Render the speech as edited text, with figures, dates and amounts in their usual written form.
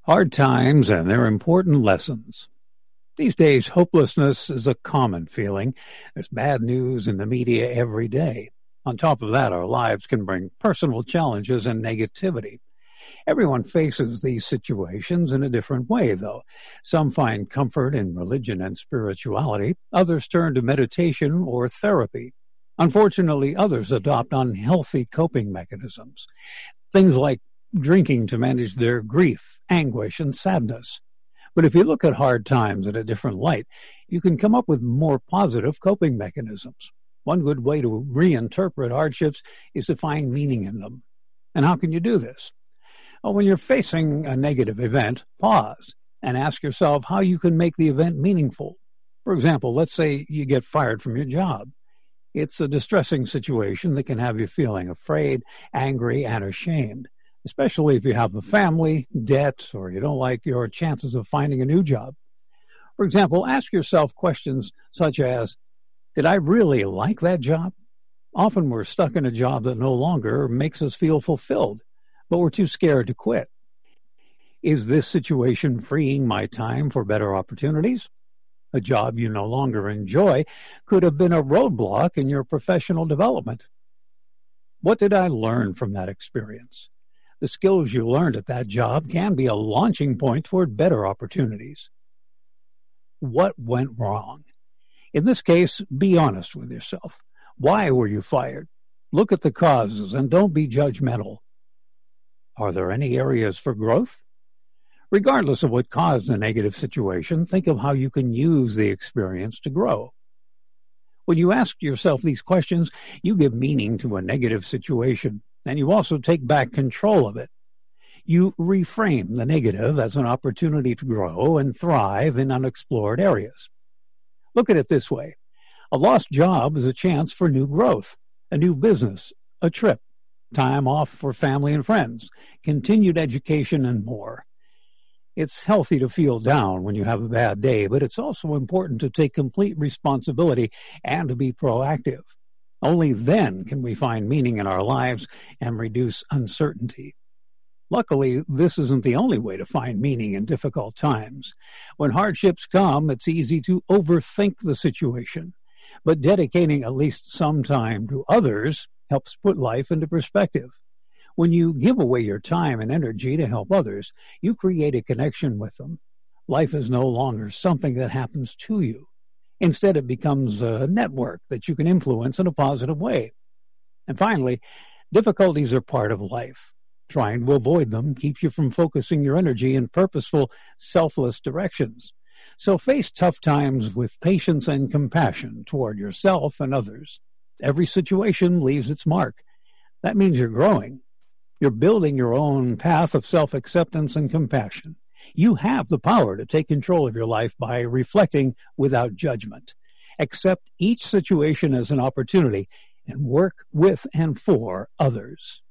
Hard times and their important lessons. These days, hopelessness is a common feeling. There's bad news in the media every day. On top of that, our lives can bring personal challenges and negativity. Everyone faces these situations in a different way, though. Some find comfort in religion and spirituality. Others turn to meditation or therapy. Unfortunately, others adopt unhealthy coping mechanisms. Things like drinking to manage their grief, anguish, and sadness. But if you look at hard times in a different light, you can come up with more positive coping mechanisms. One good way to reinterpret hardships is to find meaning in them. And how can you do this? Well, when you're facing a negative event, pause and ask yourself how you can make the event meaningful. For example, let's say you get fired from your job. It's a distressing situation that can have you feeling afraid, angry, and ashamed, especially if you have a family, debt, or you don't like your chances of finding a new job. For example, ask yourself questions such as, did I really like that job? Often we're stuck in a job that no longer makes us feel fulfilled, but we're too scared to quit. Is this situation freeing my time for better opportunities? A job you no longer enjoy could have been a roadblock in your professional development. What did I learn from that experience? The skills you learned at that job can be a launching point toward better opportunities. What went wrong? In this case, be honest with yourself. Why were you fired? Look at the causes and don't be judgmental. Are there any areas for growth? Regardless of what caused the negative situation, think of how you can use the experience to grow. When you ask yourself these questions, you give meaning to a negative situation, and you also take back control of it. You reframe the negative as an opportunity to grow and thrive in unexplored areas. Look at it this way. A lost job is a chance for new growth, a new business, a trip, time off for family and friends, continued education, and more. It's healthy to feel down when you have a bad day, but it's also important to take complete responsibility and to be proactive. Only then can we find meaning in our lives and reduce uncertainty. Luckily, this isn't the only way to find meaning in difficult times. When hardships come, it's easy to overthink the situation, but dedicating at least some time to others helps put life into perspective. When you give away your time and energy to help others, you create a connection with them. Life is no longer something that happens to you. Instead, it becomes a network that you can influence in a positive way. And finally, difficulties are part of life. Trying to avoid them keeps you from focusing your energy in purposeful, selfless directions. So face tough times with patience and compassion toward yourself and others. Every situation leaves its mark. That means you're growing. You're building your own path of self-acceptance and compassion. You have the power to take control of your life by reflecting without judgment. Accept each situation as an opportunity and work with and for others.